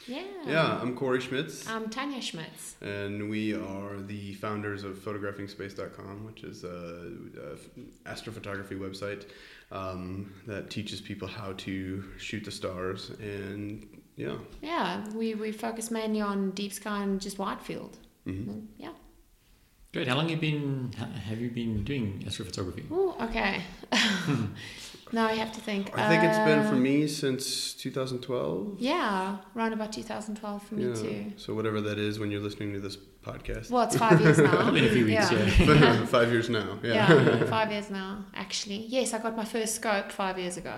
Yeah, I'm Corey Schmitz. I'm Tanya Schmitz. And we are the founders of photographingspace.com, which is an astrophotography website that teaches people how to shoot the stars. And we focus mainly on deep sky and just wide field. Mm-hmm. Yeah. Great. How long have you been doing astrophotography? Oh, okay. Now I have to think. I think it's been for me since 2012. Yeah, around about 2012 for me too. So whatever that is when you're listening to this podcast. Well, it's 5 years now. In a few weeks, yeah. 5 years now. Yeah, 5 years now, actually. Yes, I got my first scope 5 years ago.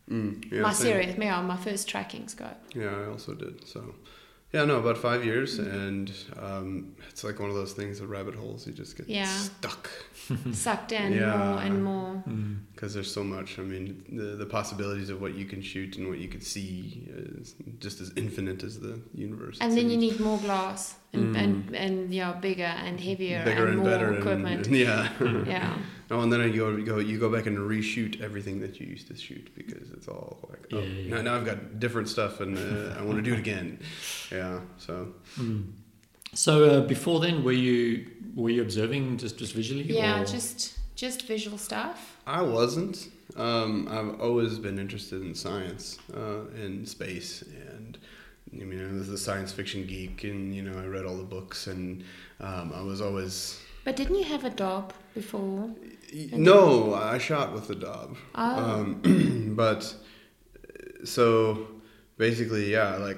My first tracking scope. Yeah, I also did. So, about 5 years, and it's like one of those things, the rabbit holes. You just get stuck, sucked in more and more. Because there's so much. I mean, the possibilities of what you can shoot and what you can see is just as infinite as the universe. And then you need more glass and bigger and heavier and more better equipment. Yeah. Oh, and then you go back and reshoot everything that you used to shoot because it's all like now I've got different stuff and I want to do it again. Yeah. So. So before then, were you observing just visually? Yeah, just visual stuff. I wasn't. I've always been interested in science and space, and I mean I was a science fiction geek, and I read all the books, and I was always. But didn't you have a Dob before? No, I shot with the Dob. Oh. But so basically,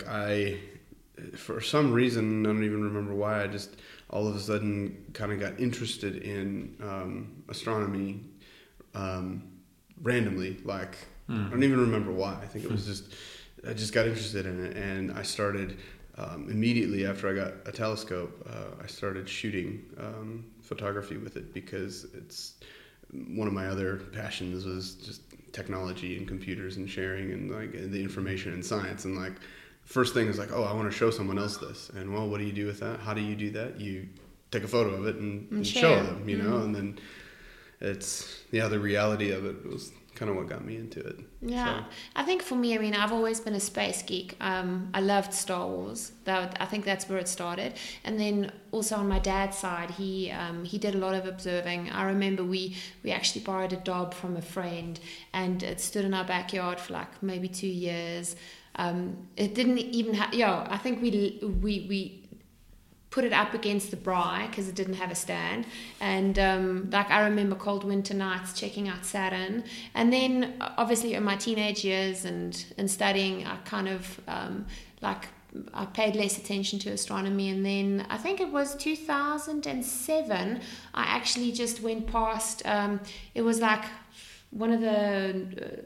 for some reason, I don't even remember why, I just all of a sudden kind of got interested in astronomy randomly. I don't even remember why. I think it was I just got interested in it, and I started immediately after I got a telescope. I started shooting photography with it because it's one of my other passions was just technology and computers and sharing and the information in science, and first thing is I want to show someone else this, and what do you do with that? How do you do that? You take a photo of it and show them, and then it's the reality of it was kind of what got me into it. Yeah, so. I think for me, I've always been a space geek. I loved Star Wars. I think that's where it started. And then also on my dad's side, he did a lot of observing. I remember we actually borrowed a Dob from a friend, and it stood in our backyard for maybe 2 years. It didn't even have. I think we put it up against the braai because it didn't have a stand, and I remember cold winter nights checking out Saturn, and then obviously in my teenage years and studying, I kind of I paid less attention to astronomy, and then I think it was 2007 I actually just went past. It was one of the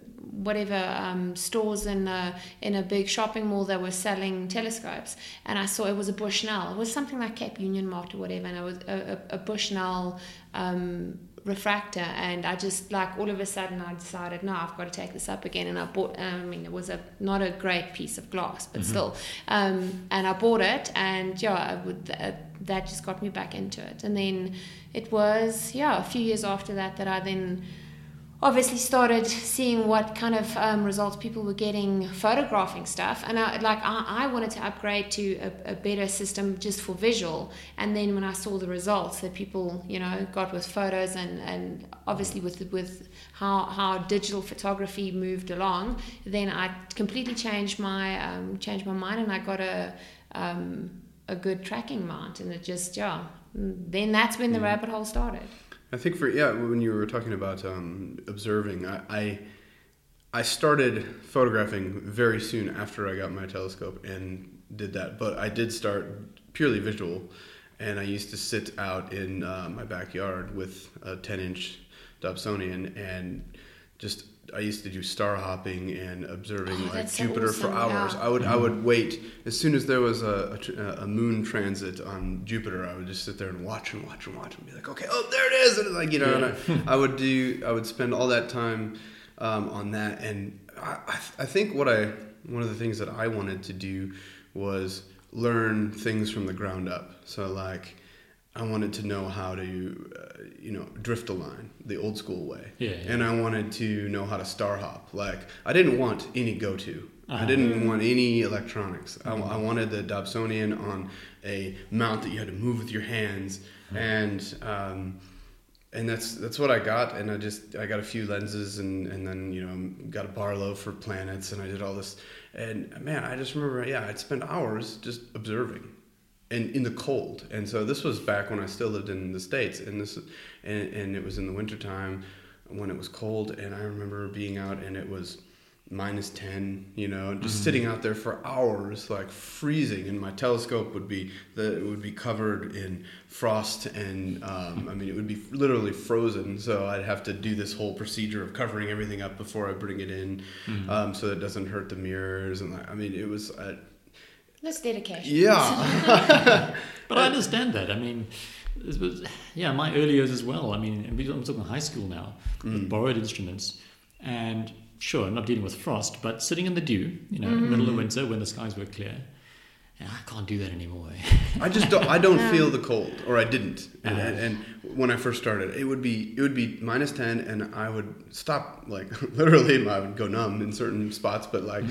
stores in a big shopping mall that were selling telescopes, and I saw it was a Bushnell. It was something like Cape Union Mart or whatever, and it was a Bushnell refractor, and I just all of a sudden I decided, no, I've got to take this up again, and I bought. It was not a great piece of glass, but still, and I bought it, and that just got me back into it, and then it was a few years after that I then obviously started seeing what kind of results people were getting photographing stuff, and I wanted to upgrade to a better system just for visual. And then when I saw the results that people got with photos, and obviously with how digital photography moved along, then I completely changed my mind, and I got a good tracking mount, and it just then that's when the rabbit hole started. I think when you were talking about observing, I started photographing very soon after I got my telescope and did that. But I did start purely visual, and I used to sit out in my backyard with a 10-inch Dobsonian, and I used to do star hopping and observing Jupiter for hours. Yeah. I would wait as soon as there was a moon transit on Jupiter. I would just sit there and watch and be like, okay, there it is, and and I would spend all that time on that. And I think one of the things that I wanted to do was learn things from the ground up. So I wanted to know how to, drift a line the old school way. Yeah. And I wanted to know how to star hop. I didn't want any go-to. I didn't want any electronics. I wanted the Dobsonian on a mount that you had to move with your hands, and that's what I got. And I got a few lenses, and then got a Barlow for planets, and I did all this. And man, I just remember, I'd spend hours just observing, and in the cold. And so this was back when I still lived in the States, and it was in the wintertime when it was cold, and I remember being out, and it was -10, and just sitting out there for hours, like freezing, and my telescope would be covered in frost, and it would be literally frozen. So I'd have to do this whole procedure of covering everything up before I bring it in, so it doesn't hurt the mirrors, and it was. That's dedication. Yeah. But I understand that. I mean, my early years as well. I mean, I'm talking high school now, with borrowed instruments, and sure, I'm not dealing with frost, but sitting in the dew, middle of winter when the skies were clear, and I can't do that anymore. I don't feel the cold, or I didn't. And when I first started, it would be -10, and I would stop, like literally, I would go numb in certain spots, but like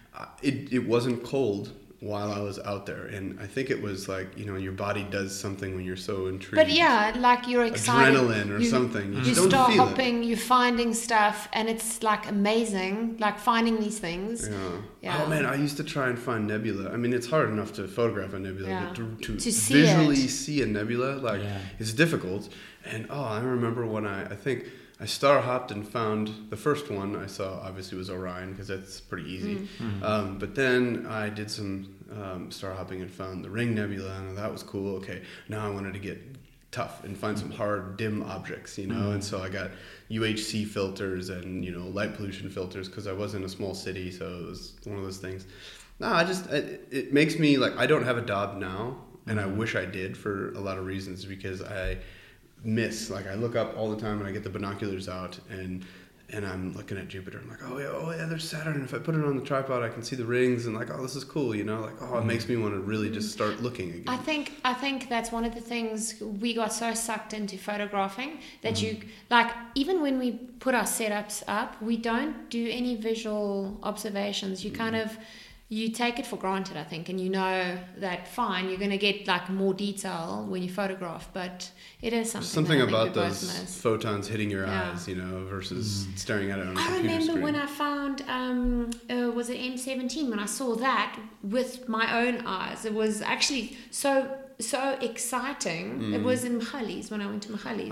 it wasn't cold while I was out there, and I think it was like your body does something when you're so intrigued. But like you're excited, adrenaline or something. You start don't feel hopping, you're finding stuff, and it's like amazing, like finding these things. Yeah. Oh man, I used to try and find nebula. I mean, it's hard enough to photograph a nebula, but to visually see a nebula, it's difficult. And I remember when I think I star hopped and found the first one I saw, obviously, was Orion, because that's pretty easy. But then I did some star hopping and found the Ring Nebula, and that was cool. Okay, now I wanted to get tough and find some hard, dim objects, and so I got UHC filters and light pollution filters, because I was in a small city, so it was one of those things. No, it makes me like, I don't have a Dob now, and I wish I did for a lot of reasons, because I miss, like I look up all the time and I get the binoculars out and I'm looking at Jupiter. I'm like, oh yeah, there's Saturn. If I put it on the tripod, I can see the rings, and like, oh, this is cool, it makes me want to really just start looking again. I think that's one of the things, we got so sucked into photographing that you, like, even when we put our setups up, we don't do any visual observations. You kind of, you take it for granted, I think, and that fine, you're going to get like more detail when you photograph, but it is something about those photons hitting your eyes, versus staring at it on a computer screen. I remember when I found was it M17, when I saw that with my own eyes. It was actually so exciting. It was in Michalis, when I went to Michalis.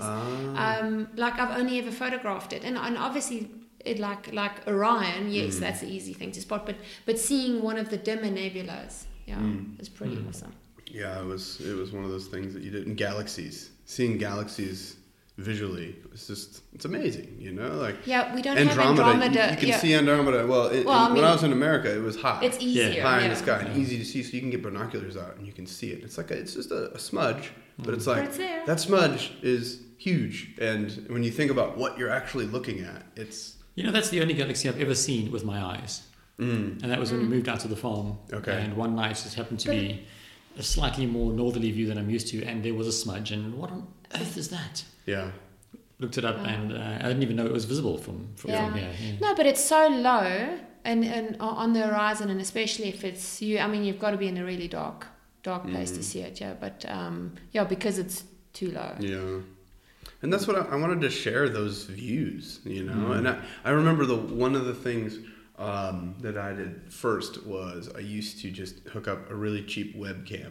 Like I've only ever photographed it, and obviously it like Orion, yes, that's the easy thing to spot, but seeing one of the dimmer nebulas, is pretty awesome. Yeah, it was one of those things that you did in galaxies. Seeing galaxies visually, it's amazing, like. Yeah, we don't have Andromeda. You can see Andromeda. When I was in America, it was high. It's easier. High in the sky, and easy to see, so you can get binoculars out and you can see it. It's like it's just a smudge, but it's like that smudge is huge, and when you think about what you're actually looking at, it's. That's the only galaxy I've ever seen with my eyes. And that was when we moved out to the farm. Okay. And one night just happened to be a slightly more northerly view than I'm used to, and there was a smudge, and what on earth is that? Yeah. Looked it up, and I didn't even know it was visible from here. Yeah. No, but it's so low and on the horizon, and especially if it's you. I mean, you've got to be in a really dark place to see it. Yeah, but because it's too low. Yeah. And that's what I wanted to share, those views, And I remember one of the things that I did first was I used to just hook up a really cheap webcam,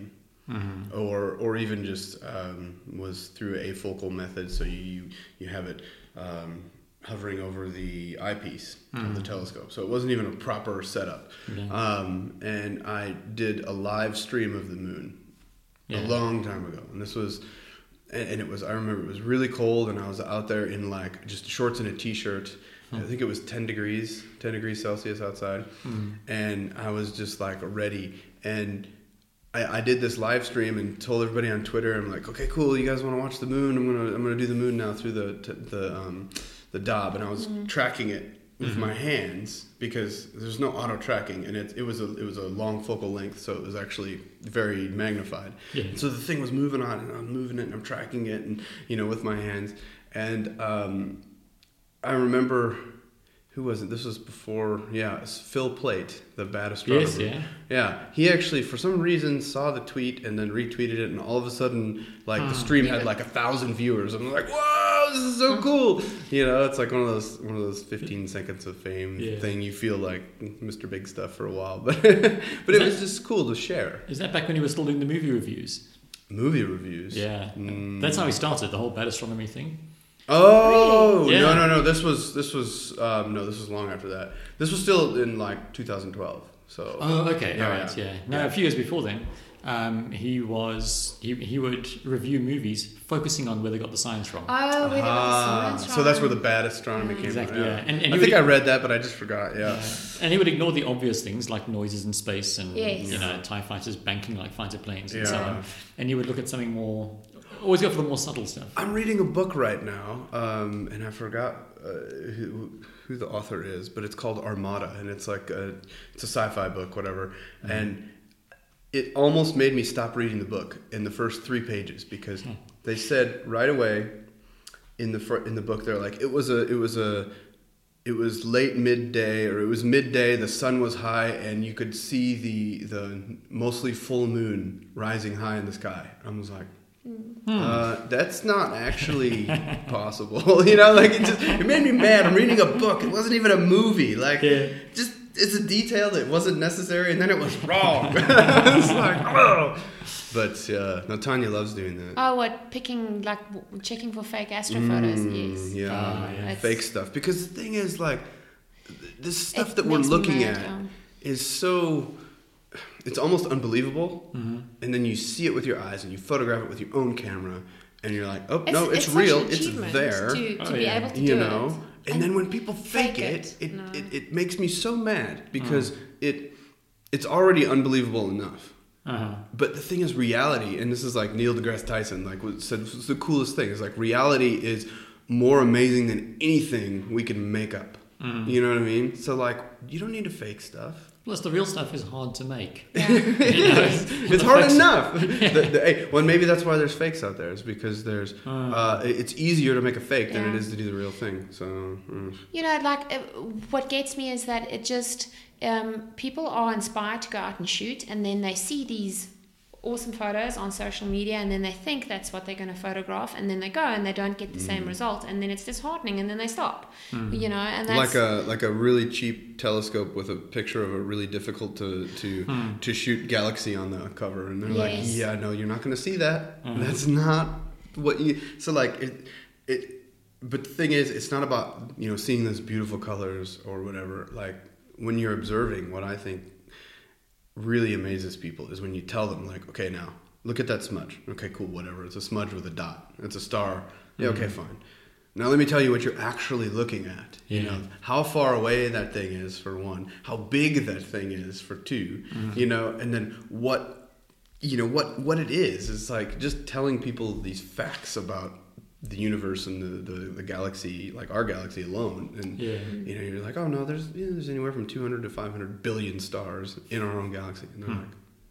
or even just was through a focal method, so you have it hovering over the eyepiece of the telescope, so it wasn't even a proper setup. And I did a live stream of the moon a long time ago, and this was. And it was, I remember it was really cold, and I was out there in like just shorts and a t-shirt. I think it was 10 degrees Celsius outside. And I was just like ready. And I did this live stream and told everybody on Twitter, I'm like, okay, cool, you guys want to watch the moon? I'm gonna do the moon now through the Dob. And I was tracking it with my hands, because there's no auto tracking, and it was a long focal length, so it was actually very magnified. And so the thing was moving on, and I'm moving it, and I'm tracking it, and with my hands. And I remember who was it? This was before, it's Phil Plait, the bad astronomer. Yes, yeah. Yeah, he actually, for some reason, saw the tweet and then retweeted it, and all of a sudden, like, the stream had like 1,000 viewers. I'm like, whoa, this is so cool. You know, it's like one of those 15 seconds of fame thing. You feel like Mr. Big Stuff for a while, but it was just cool to share. Is that back when you were still doing the movie reviews? Movie reviews? Yeah. That's how we started, the whole bad astronomy thing. Oh, really? Yeah. No, this was long after that. This was still in like 2012. So. Oh, okay, Yeah, all right, yeah. No, a few years before then, he would review movies focusing on where they got the science from. Oh, where they got the science from. So that's where the bad astronomy came Exactly, from. yeah. And I think I read that, but I just forgot. Yeah. And he would ignore the obvious things like noises in space and Yes. TIE fighters banking like fighter planes and Yeah. so on. And he would look at something more. Always go for the more subtle stuff. I'm reading a book right now, and I forgot who the author is, but it's called Armada, and it's like it's a sci-fi book, whatever. And it almost made me stop reading the book in the first 3 pages because they said right away in the book they're like it was late midday, or it was midday, the sun was high, and you could see the mostly full moon rising high in the sky. I was like, that's not actually possible. You know, like it made me mad. I'm reading a book. It wasn't even a movie. Like, just it's a detail that wasn't necessary, and then it was wrong. It's like, oh. But no, Tanya loves doing that. Oh, what, checking for fake astro photos? Yes. Yeah, fake stuff. Because the thing is, like, this stuff It that we're makes me looking mad, at yeah. is so... It's almost unbelievable, and then you see it with your eyes, and you photograph it with your own camera, and you're like, "Oh no, it's such real, an it's achievement there." to be able to You do know, it. and then when people fake it, No. it makes me so mad because it's already unbelievable enough. But the thing is, reality, and this is like Neil deGrasse Tyson, like said, was the coolest thing. Is like reality is more amazing than anything we can make up. You know what I mean? So like, you don't need to fake stuff. Plus, the real stuff is hard to make. Yeah. It's hard enough. Well, maybe that's why there's fakes out there. Is because there's it's easier to make a fake than it is to do the real thing. So You know, like what gets me is that it just people are inspired to go out and shoot, and then they see these awesome photos on social media, and then they think that's what they're going to photograph, and then they go and they don't get the same result, and then it's disheartening, and then they stop. You know, and that's like a really cheap telescope with a picture of a really difficult to shoot galaxy on the cover, and they're like, yeah, no, you're not going to see that. That's not what you. So like it. But the thing is, it's not about seeing those beautiful colors or whatever. Like when you're observing, what I think really amazes people is when you tell them, like, okay, now look at that smudge. Okay, cool, whatever. It's a smudge with a dot. It's a star. Yeah, okay, fine. Now let me tell you what you're actually looking at. You know, how far away that thing is, for one, how big that thing is, for two, and then what it is. It's like just telling people these facts about the universe and the galaxy, like our galaxy alone, and you're like, oh no, there's anywhere from 200 to 500 billion stars in our own galaxy, and they're like,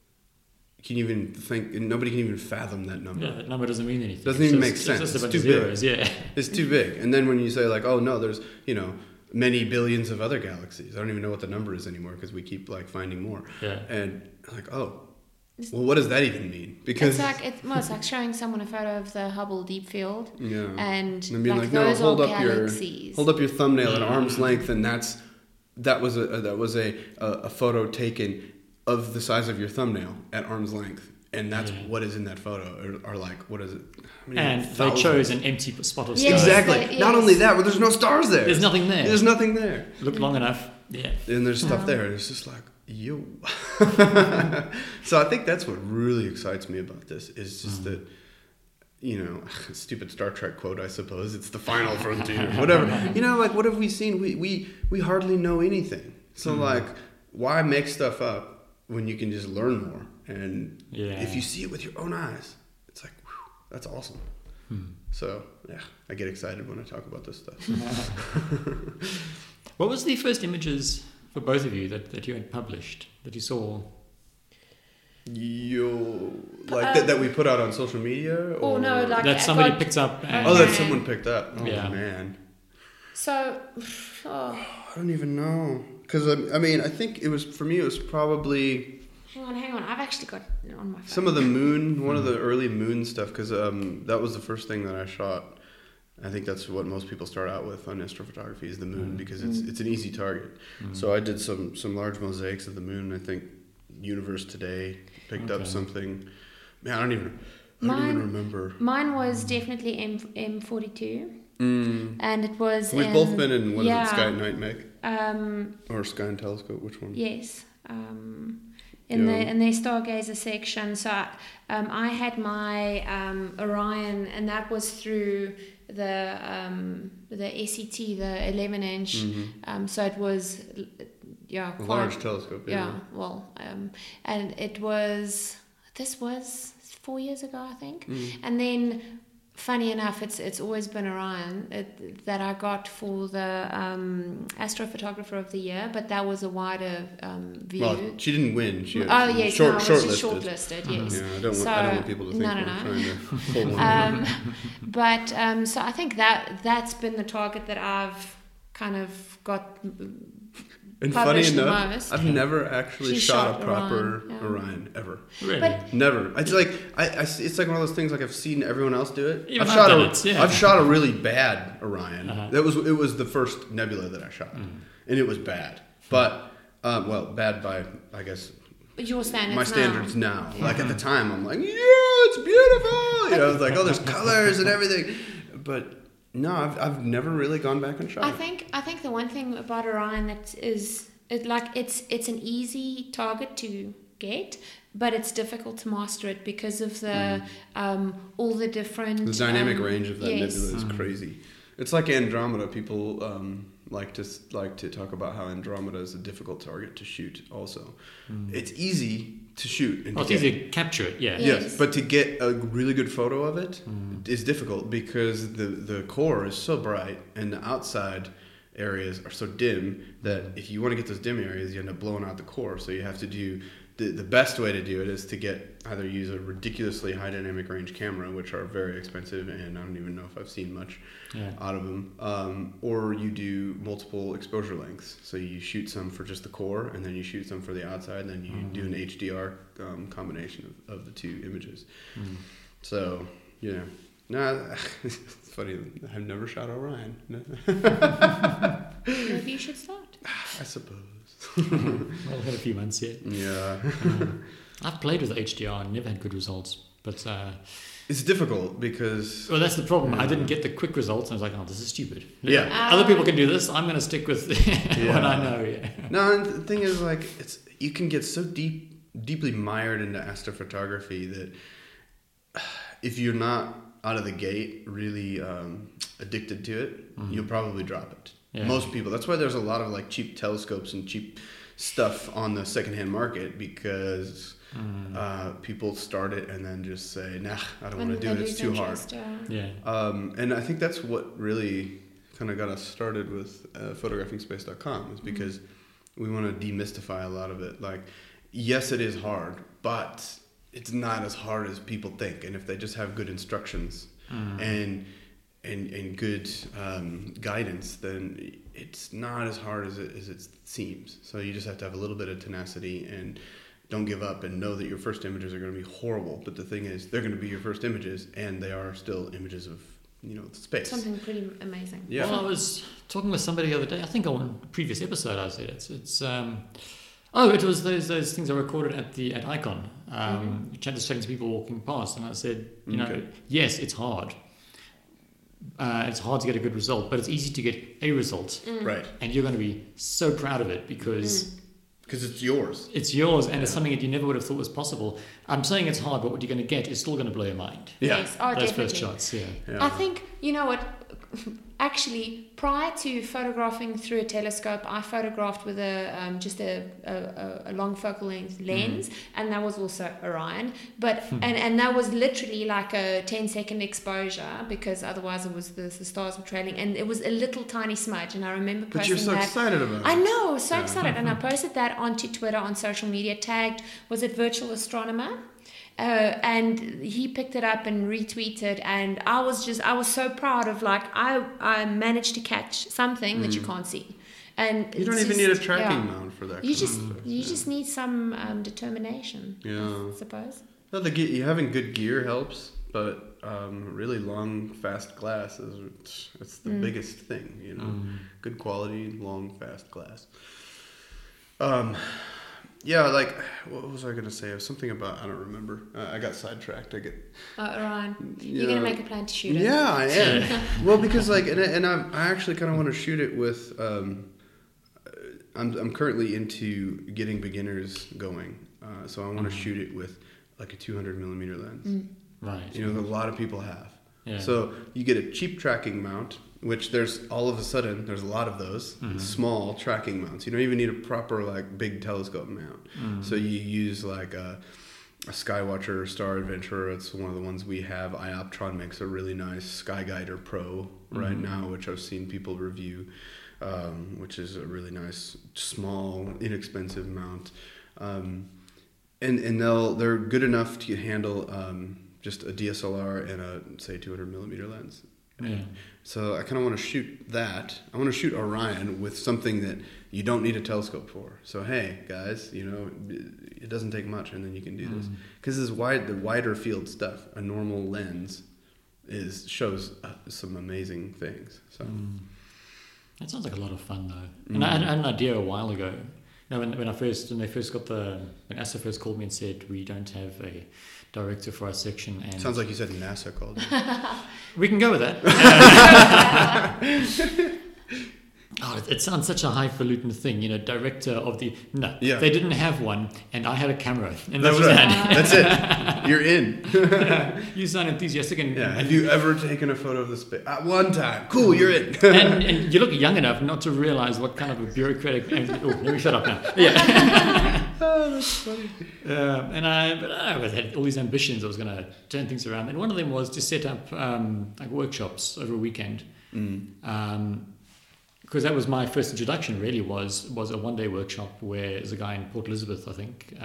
can you even think? Nobody can even fathom that number. Yeah, that number doesn't mean anything. Doesn't even make sense. It's just a bunch too of zeros. big. Yeah, it's too big. And then when you say like, oh no, there's many billions of other galaxies. I don't even know what the number is anymore because we keep like finding more. Yeah. And like, oh, well, what does that even mean? Because it's like showing someone a photo of the Hubble Deep Field, and being like, no, those hold are up galaxies. hold up your thumbnail at arm's length, and that was a photo taken of the size of your thumbnail at arm's length, and that's what is in that photo, or like, what is it? And they chose an empty spot of stars. Exactly. Not only that, but there's no stars there. There's nothing there. There's nothing there. Look long enough. Yeah. And there's stuff there. It's just like, yo. So I think that's what really excites me about this is just that, stupid Star Trek quote, I suppose. It's the final frontier, whatever. Like, what have we seen? We hardly know anything. So like, why make stuff up when you can just learn more? And if you see it with your own eyes, it's like, whew, that's awesome. So yeah, I get excited when I talk about this stuff. What was the first images for both of you that you had published, that you saw? That we put out on social media? Or no, like... That somebody picked up. And that someone picked up. Oh, Yeah. man. So, I don't even know. Because, I mean, I think it was probably... Hang on. I've actually got it on my phone. Some of the moon, one of the early moon stuff, because that was the first thing that I shot. I think that's what most people start out with on astrophotography is the moon, because it's an easy target. So I did some large mosaics of the moon. I think Universe Today picked up something. Man, I don't even remember. Mine was definitely M42. And it was We've both been in, what is it, Sky at Night, Meg? Or Sky and Telescope, which one? Yes. In their Stargazer section. So I had my Orion, and that was through the SET, the 11-inch. So it was quite a large telescope. And this was 4 years ago, I think. And then, funny enough, it's always been Orion that I got for the Astrophotographer of the Year, but that was a wider view. Well, she didn't win. She was shortlisted. Yes. Yeah, I don't want people to think we're trying to pull one. But so I think that's been the target that I've kind of got. And funny enough, I've never actually shot a proper Orion ever. Really? But never. It's like it's like one of those things. Like I've seen everyone else do it. I've shot a really bad Orion. It was the first nebula that I shot, and it was bad. But bad by, I guess, your standards. My standards now. Like at the time, I'm like, yeah, it's beautiful. You know, it's like, oh, there's colors and everything. But no, I've never really gone back and shot. I think the one thing about Orion that is it's an easy target to get, but it's difficult to master it because of the all the different. The dynamic range of that nebula is crazy. It's like Andromeda. People like to talk about how Andromeda is a difficult target to shoot. Also, it's easy to shoot. And it's easy to capture it. Yeah. Yes, but to get a really good photo of it is difficult because the core is so bright and the outside areas are so dim that if you want to get those dim areas, you end up blowing out the core. So you have to do the best way to do it is to either use a ridiculously high dynamic range camera, which are very expensive, and I don't even know if I've seen much out of them, or you do multiple exposure lengths. So you shoot some for just the core, and then you shoot some for the outside, and then you do an HDR combination of the two images. So, yeah. No, it's funny. I've never shot Orion. Maybe you should start. I suppose. Well, I've had a few months yet. Yeah. I've played with HDR and never had good results. But it's difficult because... Well, that's the problem. I didn't get the quick results. And I was like, oh, this is stupid. Yeah. Other people can do this. I'm going to stick with what I know. Yeah. No, and the thing is, like, you can get so deeply mired into astrophotography that if you're not out of the gate really addicted to it, you'll probably drop it. Yeah. Most people. That's why there's a lot of like cheap telescopes and cheap stuff on the secondhand market because people start it and then just say, nah, I don't want to do it. It's too hard. Yeah. And I think that's what really kind of got us started with photographingspace.com is because we want to demystify a lot of it. Like, yes, it is hard, but it's not as hard as people think. And if they just have good instructions and good guidance, then it's not as hard as it seems. So you just have to have a little bit of tenacity and don't give up and know that your first images are going to be horrible. But the thing is, they're going to be your first images, and they are still images of space. Something pretty amazing. Yeah. Well, I was talking with somebody the other day. I think on a previous episode I said it's. It was those things I recorded at Icon. Just chatting to people walking past, and I said, yes, it's hard. It's hard to get a good result, but it's easy to get a result. Right. And you're going to be so proud of it because it's yours. It's yours, and it's something that you never would have thought was possible. I'm saying it's hard, but what you're going to get is still going to blow your mind. Yeah. Yes. Those Definitely. first shots, yeah. I think, you know what, actually, prior to photographing through a telescope, I photographed with a long focal length lens, and that was also Orion. But and that was literally like a 10-second exposure because otherwise it was the stars were trailing, and it was a little tiny smudge. And I remember posting that. But you're so excited about it. I know, so excited, and I posted that onto Twitter on social media. Tagged, was it Virtual Astronomer? And he picked it up and retweeted, and I was so proud of like I managed to catch something that you can't see. And you don't even need a tracking mount for that. You just need some determination. Yeah, I suppose. No, having good gear helps, but really long, fast glass it's the biggest thing. You know, good quality, long, fast glass. Yeah, like, what was I going to say? It was something about, I don't remember. I got sidetracked. Ryan, you're going to make a plan to shoot it? Yeah, I am. Well, because, like, and I actually kind of want to shoot it with, I'm currently into getting beginners going. So I want to shoot it with, like, a 200 millimeter lens. Right. You know, a lot of people have. Yeah. So you get a cheap tracking mount, which there's a lot of those small tracking mounts. You don't even need a proper like big telescope mount. So you use like a Skywatcher or Star Adventurer. It's one of the ones we have. Ioptron makes a really nice Skyguider Pro right now, which I've seen people review, which is a really nice, small, inexpensive mount. And they're good enough to handle just a DSLR and a, say, 200 millimeter lens. Yeah. So I kind of want to shoot that. I want to shoot Orion with something that you don't need a telescope for. So hey, guys, you know, it doesn't take much, and then you can do this. Because the wider field stuff, a normal lens shows some amazing things. So that sounds like a lot of fun, though. And I had an idea a while ago. You know, when NASA first called me and said we don't have a director for our section, and sounds like you said NASA called you. We can go with that. It sounds such a highfalutin thing, you know, director of the... No, they didn't have one, and I had a camera. And that's right. That's it. You're in. You sound enthusiastic. And have you ever taken a photo of the space? One time. Cool, you're in. and you look young enough not to realize what kind of a bureaucratic... let me shut up now. Yeah. Oh, that's funny. But I had all these ambitions. I was going to turn things around. And one of them was to set up like workshops over a weekend. Because that was my first introduction, really, was a one-day workshop where there's a guy in Port Elizabeth, I think,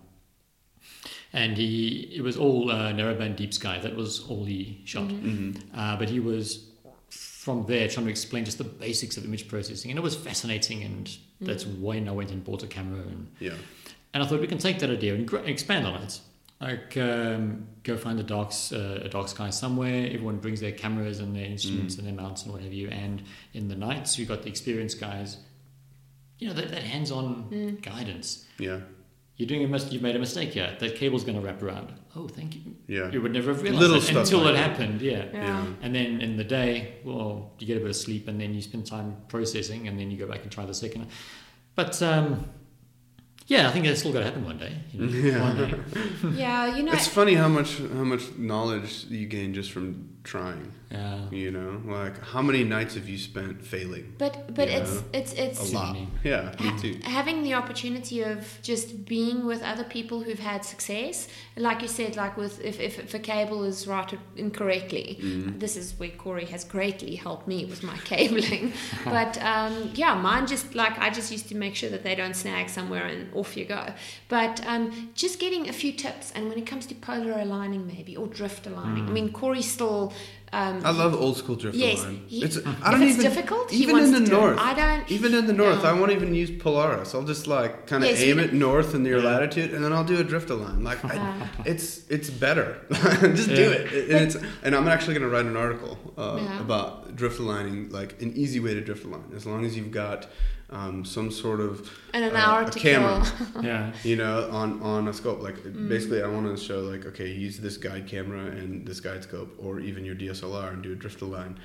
and it was all narrowband deep sky. That was all he shot. But he was, from there, trying to explain just the basics of image processing, and it was fascinating, and that's when I went and bought a camera. And I thought we can take that idea and expand on it. Like, go find a dark sky somewhere. Everyone brings their cameras and their instruments and their mounts and what have you. And in the nights, you got the experienced guys. You know, that hands-on guidance. Yeah. You've made a mistake here. That cable's going to wrap around. Oh, thank you. Yeah. You would never have realized that until it happened. Yeah. And then in the day, well, you get a bit of sleep, and then you spend time processing, and then you go back and try the second. But yeah, I think that's still got to happen one day. You know, one day. Yeah, you know. It's funny how much knowledge you gain just from trying. Yeah. You know, like how many nights have you spent failing? But it's a lot. Yeah, me too. Having the opportunity of just being with other people who've had success, like you said, like with if a cable is routed incorrectly, this is where Corey has greatly helped me with my cabling. But mine just like I just used to make sure that they don't snag somewhere and off you go. But just getting a few tips, and when it comes to polar aligning maybe or drift aligning, I mean Corey's still. I love old school drift align. It's difficult. Even in the north. I don't. Even in the north, I won't even use Polaris. I'll just like kind of aim it north in your latitude, and then I'll do a drift align. Like it's better. Just do it. And I'm actually going to write an article about drift aligning, like an easy way to drift align, as long as you've got some sort of and an hour to camera, yeah, you know, on a scope. Like basically, I want to show like, okay, use this guide camera and this guide scope, or even your DSLR, and do a drift align.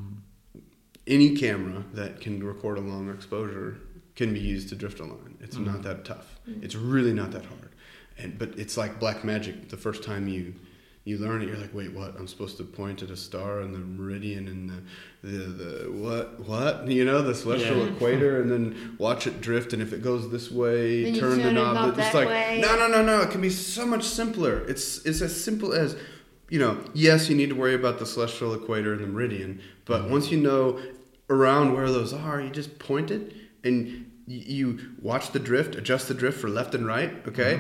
Any camera that can record a long exposure can be used to drift align. It's not that tough. It's really not that hard. But it's like black magic. The first time you learn it, you're like, wait, what? I'm supposed to point at a star and the meridian and the what? You know, the celestial equator, and then watch it drift. And if it goes this way, then turn the knob. It's like, way. No. It can be so much simpler. It's as simple as, you know, yes, you need to worry about the celestial equator and the meridian, but once you know around where those are, you just point it and you watch the drift, adjust the drift for left and right, okay?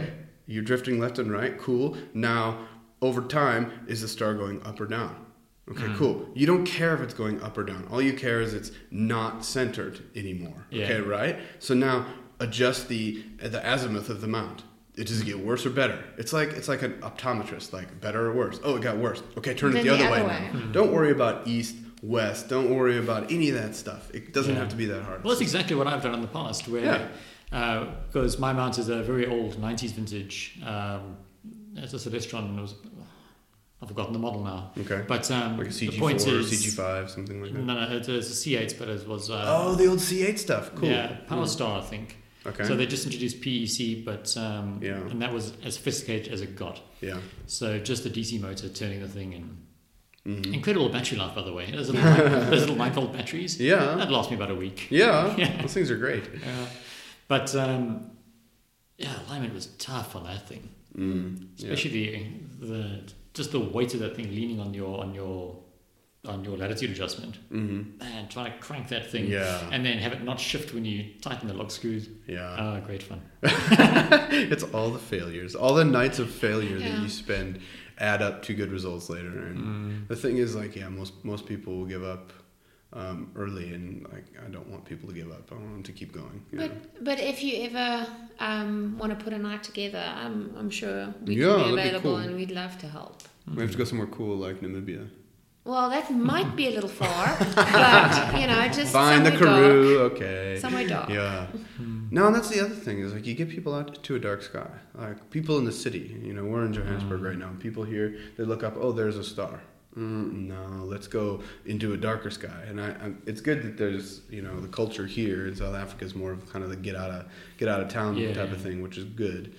you're drifting left and right. Cool. Now, over time, is the star going up or down? Okay, cool. You don't care if it's going up or down. All you care is it's not centered anymore. Yeah. Okay, right? So now adjust the azimuth of the mount. Does it get worse or better? It's like an optometrist, like better or worse. Oh, it got worse. Okay, turn it Then the other way way. now. Don't worry about east, west. Don't worry about any of that stuff. It doesn't Yeah. have to be that hard. Well, that's exactly what I've done in the past, where because my mount is a very old 90s vintage. It's a Celestron. I've forgotten the model now. Okay. But Like a the CG4 point or is, CG5, something like that. No, it's a C8, but it was Oh, the old C8 stuff. Cool. yeah, Power Star, I think. Okay. So they just introduced PEC, but Yeah. and that was as sophisticated as it got. Yeah. So just the DC motor turning the thing and Mhm. incredible battery life, by the way. Those little 9-volt batteries. Yeah. That lasts me about a week. Yeah. Yeah. Those things are great. But alignment was tough on that thing, Yeah. especially just the weight of that thing leaning on your latitude adjustment. Mm-hmm. Man, trying to crank that thing, Yeah. and then have it not shift when you tighten the lock screws. Yeah. Great fun. It's all the failures, all the nights of failure that Yeah. you spend add up to good results later. And the thing is, like, yeah, most people will give up early, and like, I don't want people to give up. I want them to keep going. you know? But if you ever want to put a night together, I'm sure we Yeah, can be that'd be available cool. and we'd love to help. We have to go somewhere cool like Namibia. Well, that might be a little far, but just Find the somewhere Karoo, dark. okay. Somewhere dark. Yeah. No, and that's the other thing is, like, you get people out to a dark sky. Like, people in the city, we're in Johannesburg right now. People here, they look up, oh, there's a star. No, let's go into a darker sky. And it's good that there's, the culture here in South Africa is more of kind of the get out of town type of thing, which is good.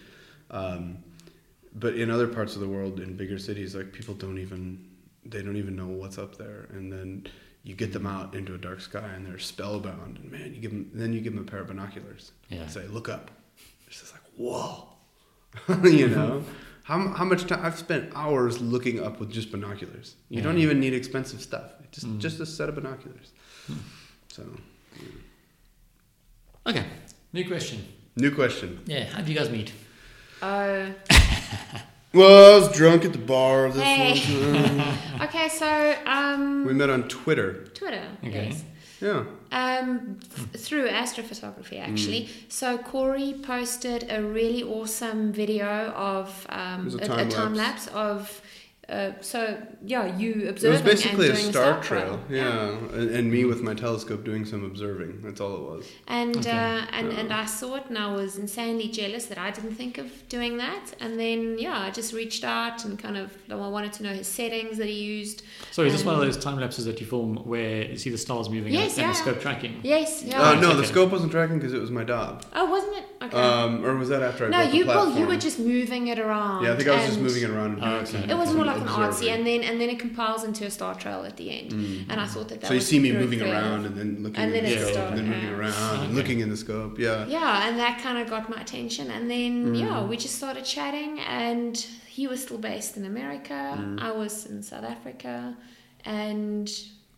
But in other parts of the world, in bigger cities, like, people don't even know what's up there. And then you get them out into a dark sky and they're spellbound. And man, you give them a pair of binoculars and say, look up. It's just like, whoa, How much time I've spent hours looking up with just binoculars. You don't even need expensive stuff. Just a set of binoculars. So. Okay, new question. New question. Yeah, how did you guys meet? Well, I was drunk at the bar this Hey. one time. Okay, so We met on Twitter. Twitter. Okay. Yes. Yeah. Through astrophotography, actually. So Corey posted a really awesome video of was a a time time lapse. lapse of. You It observing was basically and a doing star trail. trail. Yeah. And me with my telescope doing some observing. That's all it was. And and I saw it and I was insanely jealous that I didn't think of doing that. And then I just reached out and kind of I wanted to know his settings that he used. So is this one of those time lapses that you film where you see the stars moving Yes, and yeah. the scope tracking? Yes. Yeah. No, the Okay. scope wasn't tracking because it was my dog. Oh, wasn't it? Okay. Or was that after I no, built the platform? you were just moving it around. Yeah, I think I was just and moving it around. And doing okay. some- It was more like an observing. artsy, and then it compiles into a star trail at the end. And I thought that So you was see me very moving creative. around and then looking And in then the it's scope started, and then moving yeah. around and Okay. looking in the scope. Yeah. Yeah, and that kind of got my attention. And then, we just started chatting. And he was still based in America. I was in South Africa. And,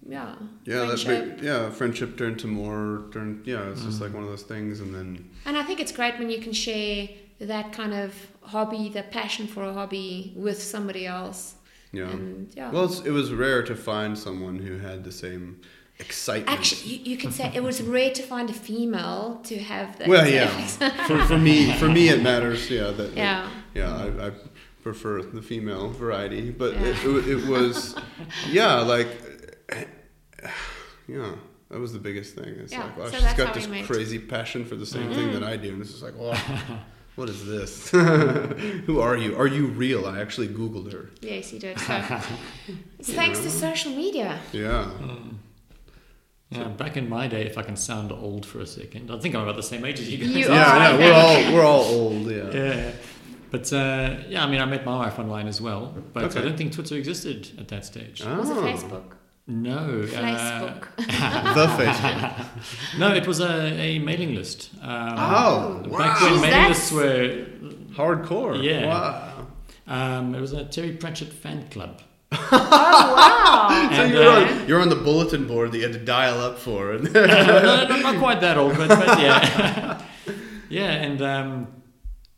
friendship turned to more. It's just like one of those things. And then, And I think it's great when you can share that kind of hobby, the passion for a hobby with somebody else. yeah. And, Well, it was rare to find someone who had the same excitement. Actually, you could say it was rare to find a female to have that. Well, yeah. for me, it matters. Yeah. I prefer the female variety, but it was, that was the biggest thing. It's Yeah, like, wow, so she's that's got how this we met. crazy passion for the same thing that I do, and it's just like, wow, what is this? Who are you? Are you real? I actually Googled her. Yes, you did. So, it's thanks to social media. Yeah. Yeah, back in my day, if I can sound old for a second, I think I'm about the same age as you guys. You Yeah, are. we're all old. Yeah. Yeah. But I met my wife online as well, but Okay. I don't think Twitter existed at that stage. Was it Oh. Facebook? No. Facebook. The Facebook. No, it was a mailing list. Oh, wow. Back when Jeez, mailing that's- lists were, Hardcore. Yeah. Wow. it was a Terry Pratchett fan club. Oh, wow. So And, you're on the bulletin board that you had to dial up for. And no, not quite that old, but yeah. Yeah, and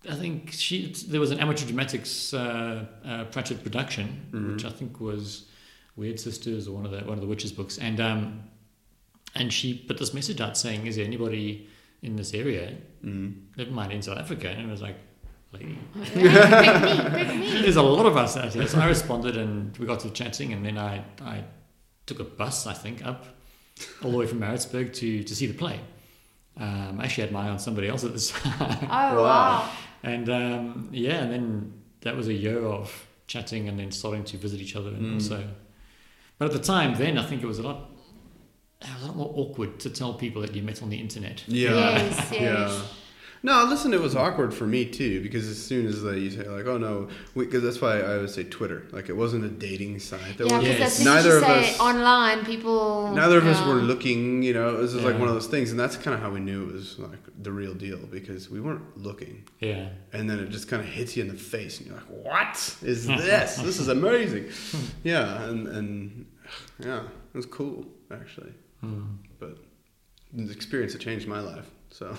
I think there was an Amateur Dramatics Pratchett production, which I think was Weird Sisters or one of the witches' books, and she put this message out saying, "Is there anybody in this area, never mind in South Africa?" And it was like, "Lady, Pick me. there's a lot of us out here." So I responded, and we got to chatting, and then I took a bus, I think, up all the way from Maritzburg to see the play. I actually had my eye on somebody else at the time. Oh, wow. And and then that was a year of chatting and then starting to visit each other. And also, but at the time, then I think it was a lot more awkward to tell people that you met on the internet. Yeah. Yes. Yeah. No, listen, it was awkward for me too, because as soon as you say like, "Oh no," because that's why I would say Twitter. Like, it wasn't a dating site. Yeah, because as soon as neither you of say us, online, people. neither of us were looking. You know, it was just like Yeah. one of those things, and that's kind of how we knew it was like the real deal, because we weren't looking. Yeah. And then it just kind of hits you in the face, and you're like, "What is this? This is amazing." Yeah, and yeah, it was cool actually. But the experience that changed my life. So,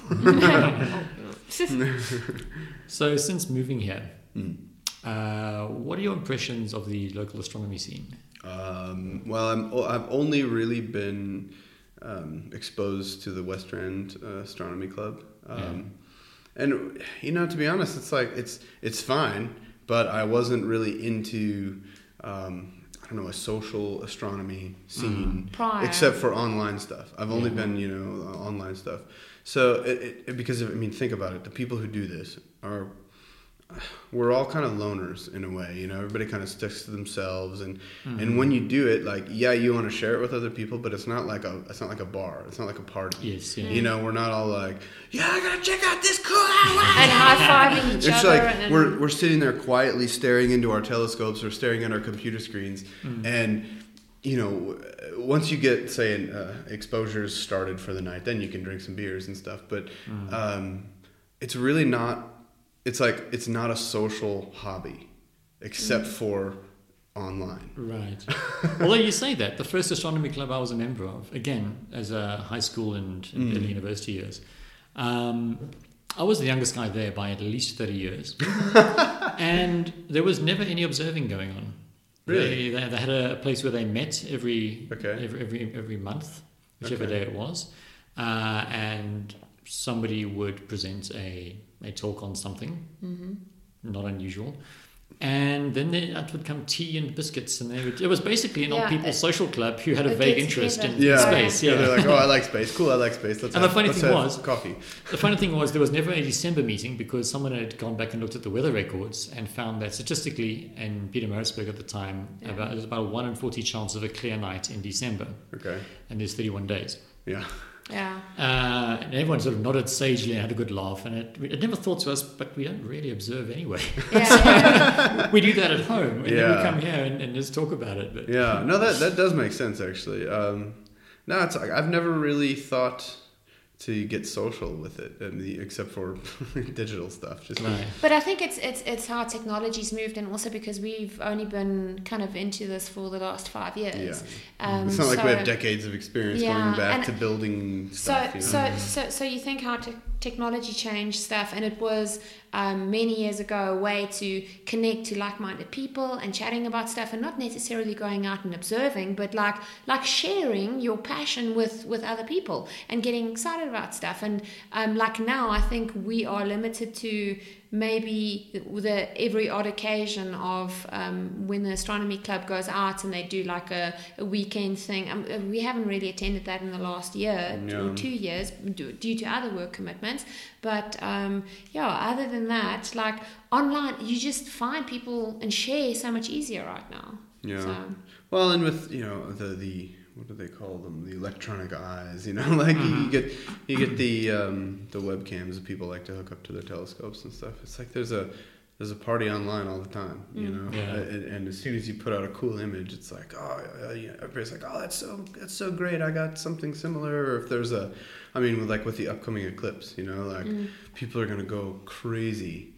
So since moving here, what are your impressions of the local astronomy scene? well, I've only really been exposed to the West End Astronomy Club, and you know, to be honest, it's like it's fine, but I wasn't really into I don't know, a social astronomy scene Prior. except for online stuff. I've only been, online stuff. So because I mean, think about it. The people who do this we're all kind of loners in a way, you know. Everybody kind of sticks to themselves, and when you do it, like, you want to share it with other people, but it's not like a bar, it's not like a party. Yes, yeah. You know, we're not all like, I gotta check out this cool And high-fiving each it's other. like and we're sitting there quietly staring into our telescopes or staring at our computer screens, and you know, once you get, say, exposures started for the night, then you can drink some beers and stuff. But it's really not. It's like it's not a social hobby, except for online. Right. Although you say that, the first astronomy club I was a member of, again, as a high school and early university years, I was the youngest guy there by at least 30 years. And there was never any observing going on. Really? They had a place where they met every month, whichever day it was, and somebody would present a talk on something, not unusual, and then it would come tea and biscuits, and it was basically an old people's social club who had a vague interest in space. Yeah, they're like, I like space. Cool, I like space. The funny thing was, coffee. The funny thing was, there was never a December meeting because someone had gone back and looked at the weather records and found that statistically, in Pietermaritzburg at the time, there's about a 1 in 40 chance of a clear night in December. Okay. And there's 31 days. Yeah. Yeah. And everyone sort of nodded sagely and had a good laugh. And it never thought to us, but we don't really observe anyway. Yeah. We do that at home, and then we come here and just talk about it. But yeah, no, that does make sense actually. No, it's like I've never really thought to get social with it, except for digital stuff. But I think it's how technology's moved, and also because we've only been kind of into this for the last 5 years. Yeah. It's not like we have decades of experience going back to building stuff. So you think how technology changed stuff, and it was many years ago a way to connect to like-minded people and chatting about stuff, and not necessarily going out and observing, but like sharing your passion with other people and getting excited about stuff. And like now, I think we are limited to maybe the every odd occasion of when the astronomy club goes out and they do like a weekend thing. We haven't really attended that in the last year or 2 years due to other work commitments. But other than that, like online, you just find people and share so much easier right now. Yeah. So. Well, and with the what do they call them? The electronic eyes, like you get the webcams that people like to hook up to their telescopes and stuff. It's like there's a party online all the time, and as soon as you put out a cool image, it's like, everybody's like, that's so great, I got something similar. Or if there's with the upcoming eclipse, people are gonna go crazy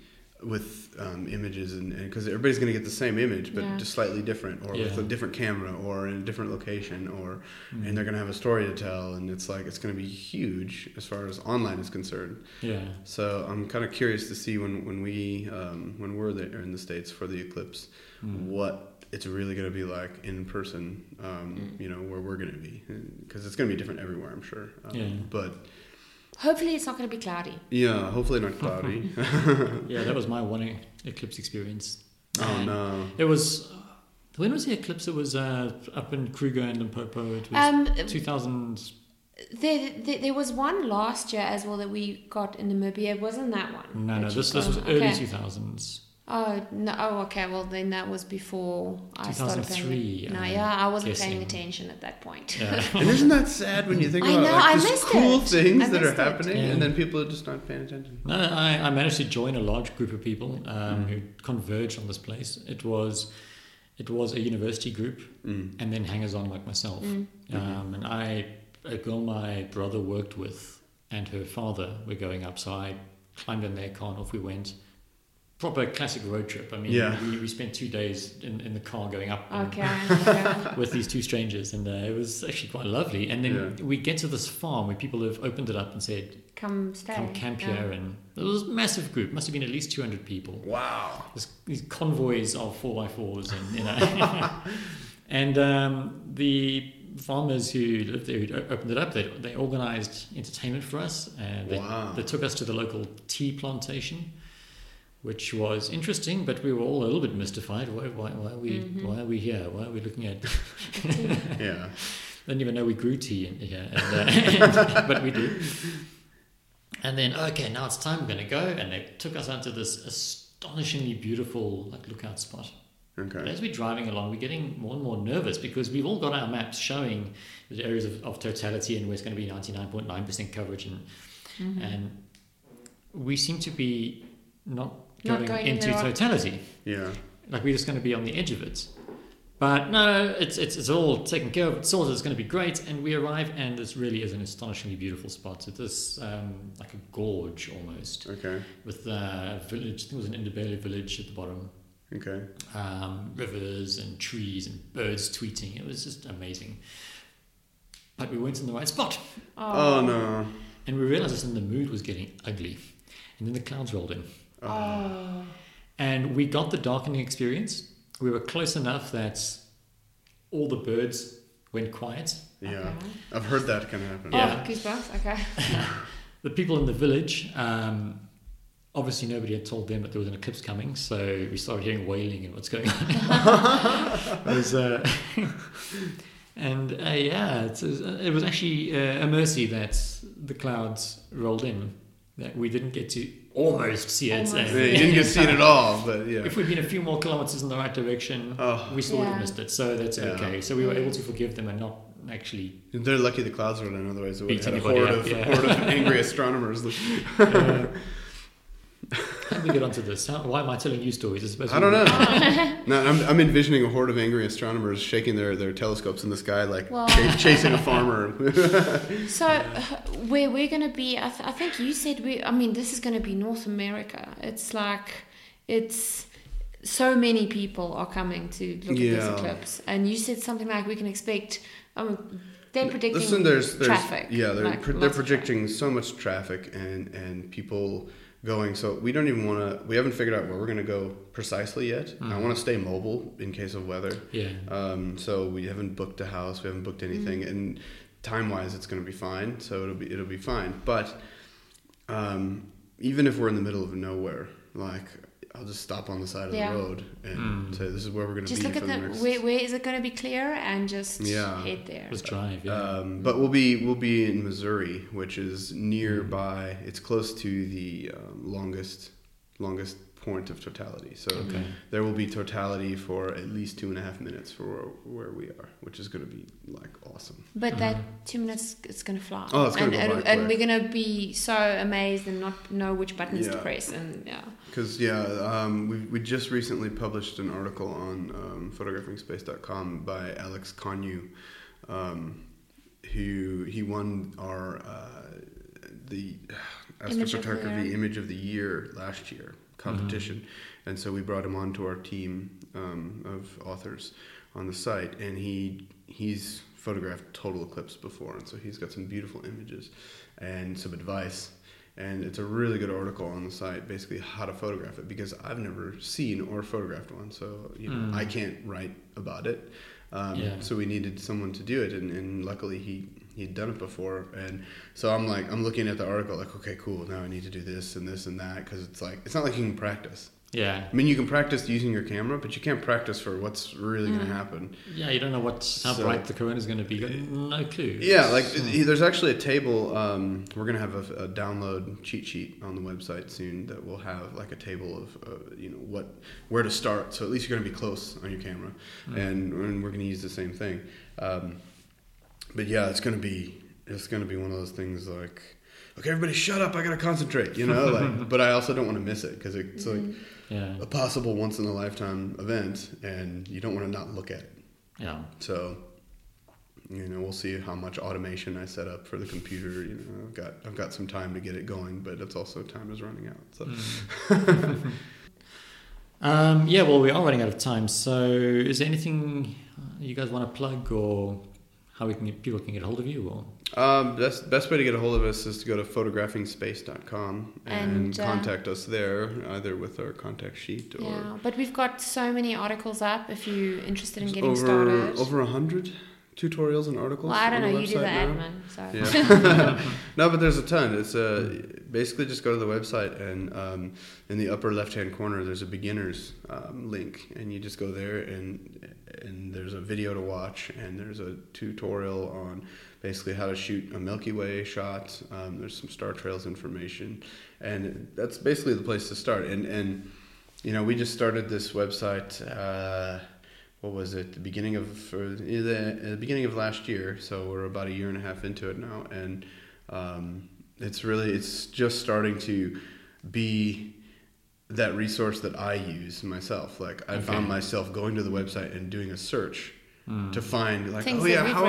images, and because everybody's going to get the same image, but Yeah. just slightly different, or with a different camera, or in a different location, and they're going to have a story to tell, and it's like it's going to be huge as far as online is concerned. Yeah. So I'm kind of curious to see when we're there in the States for the Eclipse, what it's really going to be like in person, where we're going to be, because it's going to be different everywhere, I'm sure. But Hopefully it's not going to be cloudy. yeah, hopefully not cloudy. Yeah, that was my one eclipse experience. Oh no! It was. When was the eclipse? It was up in Kruger and Limpopo. It was 2000. There was one last year as well that we got in Namibia. It wasn't that one. No, this was early 2000s. Oh no! Oh, okay. Well, then that was before I started 2003. paying. I wasn't guessing. paying attention at that point. Yeah. And isn't that sad when you think I about know, like I just missed cool it. things I that are missed it. happening, Yeah. and then people are just not paying attention? No, I managed to join a large group of people who converged on this place. It was a university group, and then hangers-on like myself. And a girl my brother worked with and her father were going up, so I climbed in their car and off we went. Proper classic road trip. I mean, we spent 2 days in the car going up Okay. with these two strangers, and it was actually quite lovely. And then we get to this farm where people have opened it up and said, Come stay. come camp here, and it was a massive group. Must have been at least 200 people. Wow! These convoys of 4x4s, and and the farmers who lived there, who opened it up, they organised entertainment for us, and they took us to the local tea plantation, which was interesting, but we were all a little bit mystified. Why are we here? Why are we looking at? Yeah. Didn't even know we grew tea in here, but we do. And then, okay, now it's time, we're going to go. And they took us onto this astonishingly beautiful lookout spot. Okay. But as we're driving along, we're getting more and more nervous because we've all got our maps showing the areas of totality and where it's going to be 99.9% coverage. And we seem to be not going into totality. Yeah. Like we're just going to be on the edge of it. But no, it's all taken care of. It's all it's going to be great. And we arrive, and this really is an astonishingly beautiful spot. It is like a gorge almost. Okay. With a village. I think it was an Ndebele village at the bottom. Okay. Rivers and trees and birds tweeting. It was just amazing. But we weren't in the right spot. Oh no. And we realized that the mood was getting ugly. And then the clouds rolled in. Oh. And we got the darkening experience. We were close enough that all the birds went quiet. Yeah. Okay. I've heard that can happen. Yeah. Oh, goosebumps. Okay. The people in the village, obviously nobody had told them that there was an eclipse coming, so we started hearing wailing and what's going on. It was, it was actually a mercy that the clouds rolled in, that we didn't get to almost see it. Almost. Yeah, you didn't get to see it at all, but yeah. If we'd been a few more kilometers in the right direction, we still would have missed it. So that's okay. So we were able to forgive them and not actually. They're lucky the clouds rolled in, otherwise it would have had a Beat horde of angry astronomers. How do we get onto this? Why am I telling you stories? I don't know. No, I'm envisioning a horde of angry astronomers shaking their telescopes in the sky, like chasing a farmer. So where we're going to be, I think you said this is going to be North America. It's so many people are coming to look at this eclipse, and you said something like we can expect. They're predicting there's traffic. Yeah, they're projecting traffic. so much traffic and people going. So we don't even want to. We haven't figured out where we're going to go precisely yet. I want to stay mobile in case of weather. Yeah. So we haven't booked a house. We haven't booked anything, and time-wise, it's going to be fine. So it'll be fine. But even if we're in the middle of nowhere, like I'll just stop on the side of the road and say this is where we're going to be. Just look at where is it going to be clear and just head there. Just drive. Yeah. But we'll be in Missouri, which is nearby. It's close to the longest point of totality. So there will be totality for at least 2.5 minutes for where we are, which is going to be like awesome. But that 2 minutes, it's going to fly. Oh, it's going to go and we're going to be so amazed and not know which buttons to press. And because we just recently published an article on photographingspace.com by Alex Conyu, who he won our the astrophotography image of the year last year, a competition. And so we brought him onto our team of authors on the site, and he's photographed total eclipse before, and so he's got some beautiful images and some advice. And it's a really good article on the site, basically how to photograph it, because I've never seen or photographed one, so I can't write about it. So we needed someone to do it, and luckily he'd done it before. And so I'm looking at the article like, okay, cool, now I need to do this and this and that, because it's not like you can practice. Yeah. I mean, you can practice using your camera, but you can't practice for what's really going to happen. Yeah, you don't know how bright the corona is going to be. You got no clue. Yeah, there's actually a table. We're going to have a download cheat sheet on the website soon that will have like a table of where to start. So at least you're going to be close on your camera, and we're going to use the same thing. But yeah, it's going to be one of those things like, okay, everybody shut up, I got to concentrate, but I also don't want to miss it, because it's a possible once in a lifetime event, and you don't want to not look at it. Yeah. So, we'll see how much automation I set up for the computer. I've got some time to get it going, but it's also time is running out. So. Well, we are running out of time. So, is there anything you guys want to plug, or how people can get a hold of you? Or best way to get a hold of us is to go to photographingspace.com and contact us there, either with our contact sheet or... Yeah, but we've got so many articles up if you're interested in getting started. Over 100 tutorials and articles. Well, I don't know, you do the now. admin, so... Yeah. No, but there's a ton. It's basically just go to the website, and in the upper left-hand corner there's a beginner's link, and you just go there, and there's a video to watch, and there's a tutorial on basically how to shoot a Milky Way shot. There's some Star Trails information, and that's basically the place to start. And we just started this website. What was it? The beginning of last year. So we're about a year and a half into it now, and it's just starting to be that resource that I use myself. Like I found myself going to the website and doing a search to find like, things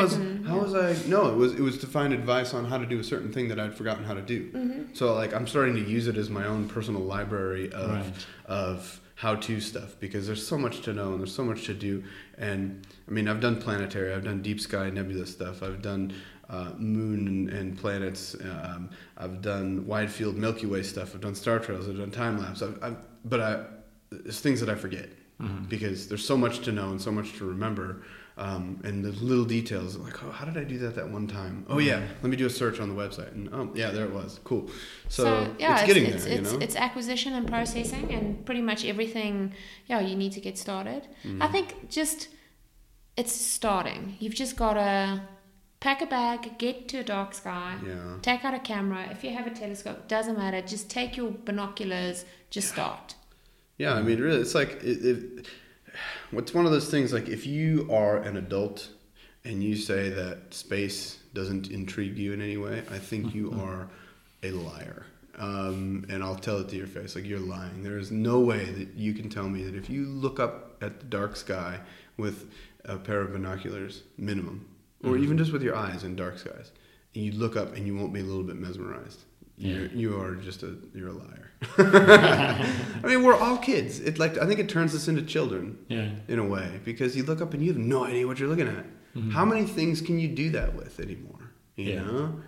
it was to find advice on how to do a certain thing that I'd forgotten how to do. So like I'm starting to use it as my own personal library of how-to stuff, because there's so much to know and there's so much to do. And I mean, I've done planetary, I've done deep sky nebula stuff, I've done moon and planets, I've done wide field Milky Way stuff, I've done Star Trails, I've done time lapse, but it's things that I forget because there's so much to know and so much to remember. And the little details like, how did I do that one time? Oh yeah, let me do a search on the website, and there it was. Cool. So it's getting there. It's acquisition and processing, and pretty much everything. Yeah, you need to get started. I think it's starting. You've just got to pack a bag, get to a dark sky, take out a camera. If you have a telescope, doesn't matter. Just take your binoculars. Just start. Yeah, I mean, really, it's like it's one of those things, like if you are an adult and you say that space doesn't intrigue you in any way, I think you are a liar. And I'll tell it to your face, like you're lying. There is no way that you can tell me that if you look up at the dark sky with a pair of binoculars, minimum, or even just with your eyes in dark skies, and you look up and you won't be a little bit mesmerized. You're a liar. I mean, we're all kids. I think it turns us into children in a way, because you look up and you have no idea what you're looking at. How many things can you do that with anymore? You know,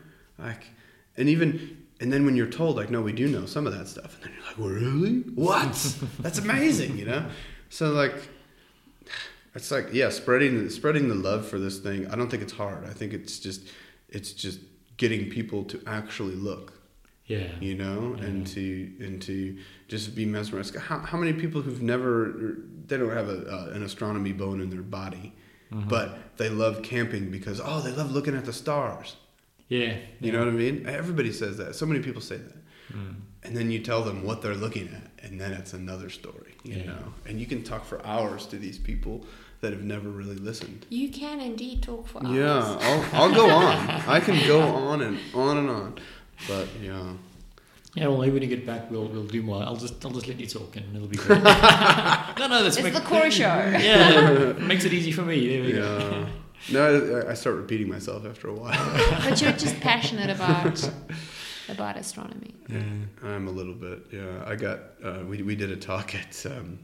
and then when you're told like, no, we do know some of that stuff, and then you're like, well, really? What? That's amazing, So like, it's like spreading the love for this thing. I don't think it's hard. I think it's just getting people to actually look. And to just be mesmerized. How many people they don't have an astronomy bone in their body, but they love camping because they love looking at the stars. You know what I mean? Everybody says that. So many people say that. And then you tell them what they're looking at, and then it's another story, you know? And you can talk for hours to these people that have never really listened. You can indeed talk for hours. Yeah, I'll go on. I can go on and on and on. But well, maybe when you get back, we'll do more. I'll just let you talk, and it'll be great. It's the Corey show. It makes it easy for me. There we go. No, I start repeating myself after a while. But you're just passionate about about astronomy. I'm a little bit. Yeah, I got. We did a talk at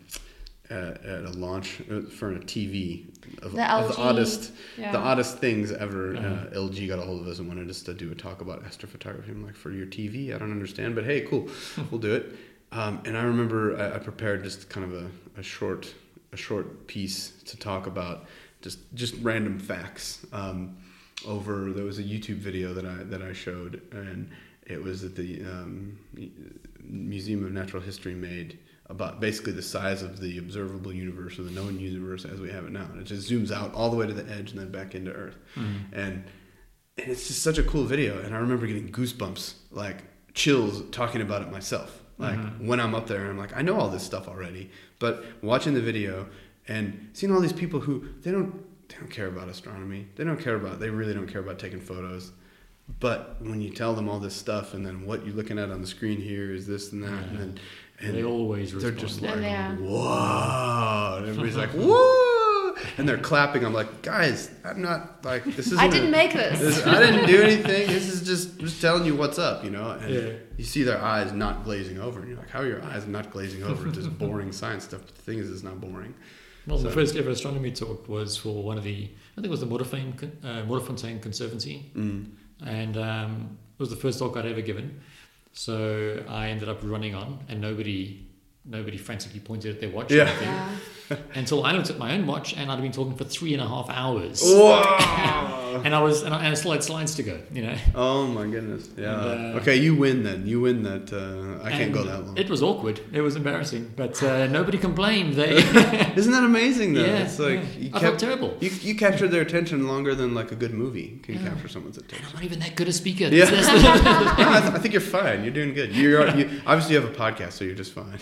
a launch for a TV of The LG, the oddest yeah. the oddest things ever. LG got a hold of us and wanted us to do a talk about astrophotography. I'm like, for your TV, I don't understand, but hey, cool, we'll do it. And I remember I prepared just kind of a short piece to talk about just random facts. There was a YouTube video that I showed, and it was that the Museum of Natural History made about basically the size of the observable universe or the known universe as we have it now. And it just zooms out all the way to the edge and then back into Earth. And it's just such a cool video. And I remember getting goosebumps, like chills, talking about it myself. Like when I'm up there and I'm like, I know all this stuff already, but watching the video and seeing all these people who they don't care about astronomy. They really don't care about taking photos. But when you tell them all this stuff and then what you're looking at on the screen here is this and that, and they always they're respond. just like, Yeah. whoa. And everybody's like, whoa. And they're clapping. I'm like, guys, I'm not like, this isn't I didn't make this. I didn't do anything. This is just telling you what's up, you know? And you see their eyes not glazing over. And you're like, how are your eyes not glazing over at this boring science stuff? But the thing is, it's not boring. Well, the first ever astronomy talk was for one of the, I think it was the Modderfontein Conservancy. And it was the first talk I'd ever given. So I ended up running on, and nobody frantically pointed at their watch. Yeah. Until I looked at my own watch, and I'd been talking for 3.5 hours. Wow. and I still had slides to go, you know. Oh my goodness. Yeah. And, okay, you win then. You win that. I can't go that long. It was awkward. It was embarrassing, but nobody complained. They Isn't that amazing though? Yeah, it's like I felt terrible. You captured their attention longer than like a good movie can capture someone's attention. I'm not even that good a speaker. Yeah. I think you're fine. You're doing good. You obviously have a podcast, so you're just fine.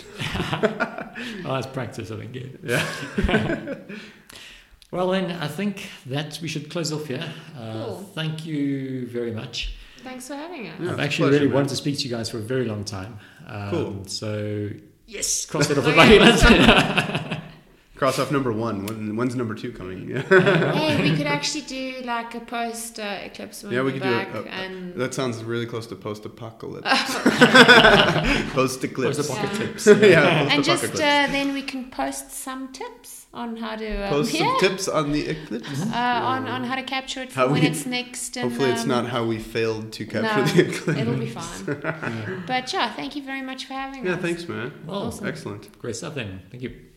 Oh, that's practice, I think. Yeah. Well, then I think that we should close off here. Cool. Thank you very much. Thanks for having us. Yeah, I've it's a actually pleasure, really man. wanted to speak to you guys for a very long time. Cool. So, yes, cross that off the bucket list. Cross off number 1. When's number 2 coming? Hey, we could actually do like a post eclipse when Yeah, we we're could do back. it. And That sounds really close to post-apocalypse. Post-eclipse. Post-apocalypse. Yeah, and just post-apocalypse. then we can post some tips on how to Post some tips on the eclipse. on how to capture it How when we- it's next. And, Hopefully it's not how we failed to capture no, the eclipse. it'll be fine. But yeah, thank you very much for having Yeah, us. thanks, man. Well, Awesome. Excellent. great stuff then. Thank you.